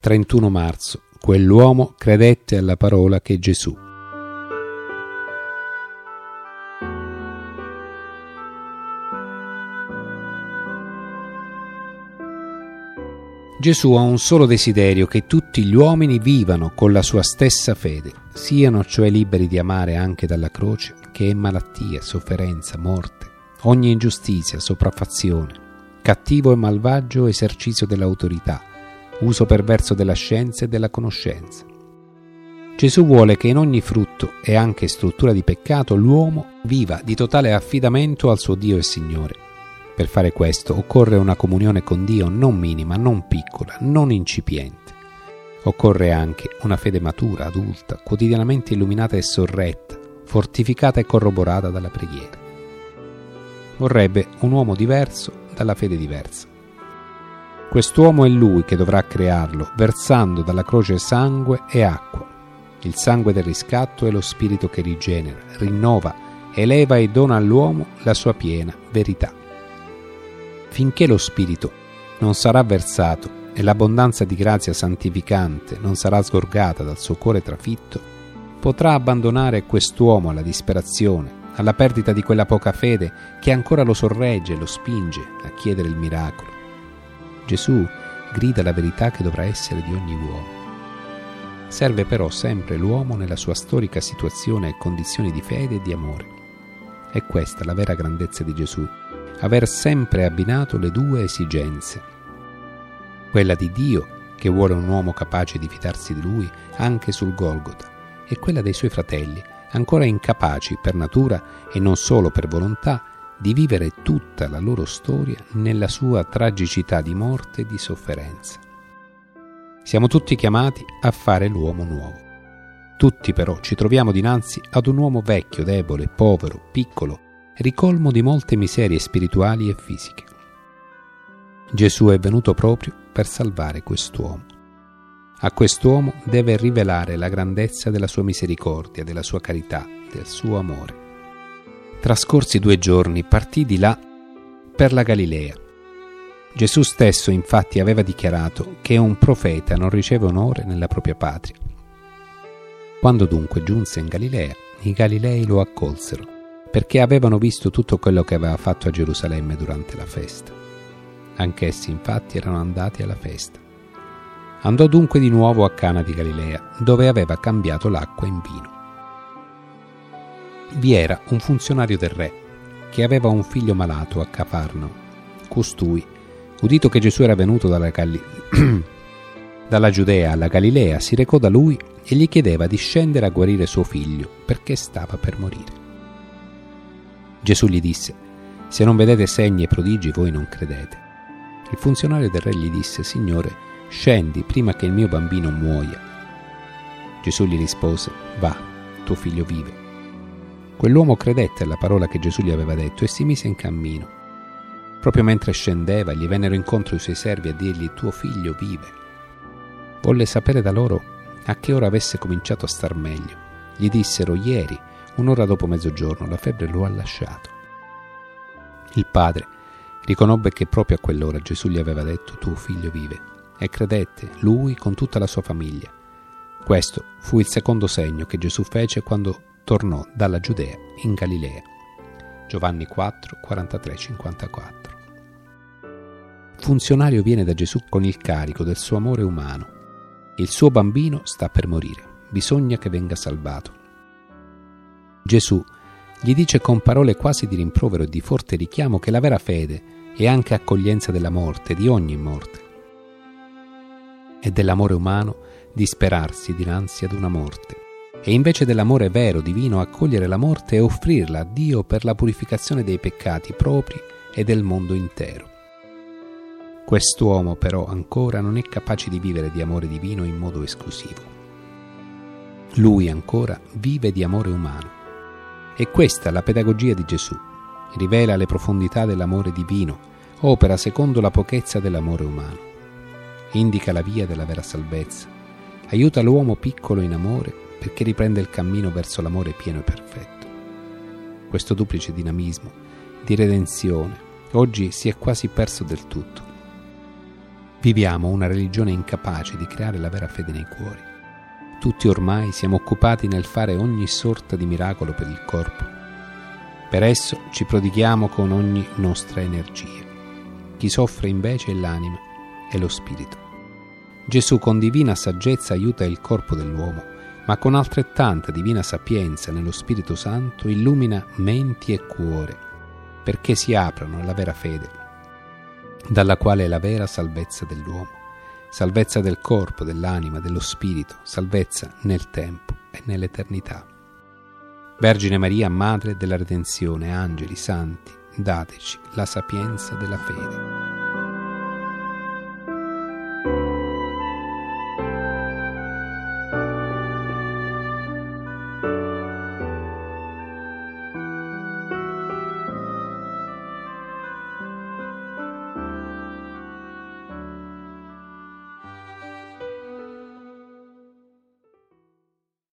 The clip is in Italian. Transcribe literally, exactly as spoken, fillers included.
trentuno marzo. Quell'uomo credette alla parola che Gesù. Gesù ha un solo desiderio: che tutti gli uomini vivano con la sua stessa fede, siano cioè liberi di amare anche dalla croce, che è malattia, sofferenza, morte, ogni ingiustizia, sopraffazione, cattivo e malvagio esercizio dell'autorità, uso perverso della scienza e della conoscenza. Gesù vuole che in ogni frutto e anche struttura di peccato l'uomo viva di totale affidamento al suo Dio e Signore. Per fare questo occorre una comunione con Dio non minima, non piccola, non incipiente. Occorre anche una fede matura, adulta, quotidianamente illuminata e sorretta, fortificata e corroborata dalla preghiera. Vorrebbe un uomo diverso dalla fede diversa. Quest'uomo è Lui che dovrà crearlo, versando dalla croce sangue e acqua. Il sangue del riscatto è lo spirito che rigenera, rinnova, eleva e dona all'uomo la sua piena verità. Finché lo spirito non sarà versato e l'abbondanza di grazia santificante non sarà sgorgata dal suo cuore trafitto, potrà abbandonare quest'uomo alla disperazione, alla perdita di quella poca fede che ancora lo sorregge e lo spinge a chiedere il miracolo. Gesù grida la verità che dovrà essere di ogni uomo. Serve però sempre l'uomo nella sua storica situazione e condizioni di fede e di amore. È questa la vera grandezza di Gesù, aver sempre abbinato le due esigenze, quella di Dio, che vuole un uomo capace di fidarsi di Lui anche sul Golgota, e quella dei suoi fratelli, ancora incapaci per natura e non solo per volontà, di vivere tutta la loro storia nella sua tragicità di morte e di sofferenza. Siamo tutti chiamati a fare l'uomo nuovo. Tutti però ci troviamo dinanzi ad un uomo vecchio, debole, povero, piccolo, ricolmo di molte miserie spirituali e fisiche. Gesù è venuto proprio per salvare quest'uomo. A quest'uomo deve rivelare la grandezza della sua misericordia, della sua carità, del suo amore. Trascorsi due giorni, partì di là per la Galilea. Gesù stesso infatti aveva dichiarato che un profeta non riceve onore nella propria patria. Quando dunque giunse in Galilea, i Galilei lo accolsero, perché avevano visto tutto quello che aveva fatto a Gerusalemme durante la festa. Anch'essi infatti erano andati alla festa. Andò dunque di nuovo a Cana di Galilea, dove aveva cambiato l'acqua in vino. Vi era un funzionario del re, che aveva un figlio malato a Cafarnao. Costui, udito che Gesù era venuto dalla, Galli... dalla Giudea alla Galilea, si recò da lui e gli chiedeva di scendere a guarire suo figlio, perché stava per morire. Gesù gli disse: se non vedete segni e prodigi, voi non credete. Il funzionario del re gli disse: Signore, scendi prima che il mio bambino muoia. Gesù gli rispose: va, tuo figlio vive. Quell'uomo credette alla parola che Gesù gli aveva detto e si mise in cammino. Proprio mentre scendeva, gli vennero incontro i suoi servi a dirgli: tuo figlio vive. Volle sapere da loro a che ora avesse cominciato a star meglio. Gli dissero: ieri, un'ora dopo mezzogiorno, la febbre lo ha lasciato. Il padre riconobbe che proprio a quell'ora Gesù gli aveva detto: tuo figlio vive, e credette, lui con tutta la sua famiglia. Questo fu il secondo segno che Gesù fece quando tornò dalla Giudea in Galilea. Giovanni quattro, quarantatré cinquantaquattro. Il funzionario viene da Gesù con il carico del suo amore umano. Il suo bambino sta per morire, bisogna che venga salvato. Gesù gli dice con parole quasi di rimprovero e di forte richiamo che la vera fede è anche accoglienza della morte, di ogni morte, e dell'amore umano disperarsi dinanzi ad una morte, e invece dell'amore vero, divino, accogliere la morte e offrirla a Dio per la purificazione dei peccati propri e del mondo intero. Quest'uomo però ancora non è capace di vivere di amore divino in modo esclusivo. Lui ancora vive di amore umano. E questa è la pedagogia di Gesù. Rivela le profondità dell'amore divino, opera secondo la pochezza dell'amore umano. Indica la via della vera salvezza, aiuta l'uomo piccolo in amore perché riprende il cammino verso l'amore pieno e perfetto. Questo duplice dinamismo di redenzione oggi si è quasi perso del tutto. Viviamo una religione incapace di creare la vera fede nei cuori. Tutti ormai siamo occupati nel fare ogni sorta di miracolo per il corpo. Per esso ci prodighiamo con ogni nostra energia. Chi soffre invece è l'anima e lo spirito. Gesù con divina saggezza aiuta il corpo dell'uomo, ma con altrettanta divina sapienza nello Spirito Santo illumina menti e cuore, perché si aprano alla vera fede, dalla quale è la vera salvezza dell'uomo, salvezza del corpo, dell'anima, dello spirito, salvezza nel tempo e nell'eternità. Vergine Maria, Madre della Redenzione, angeli, santi, dateci la sapienza della fede.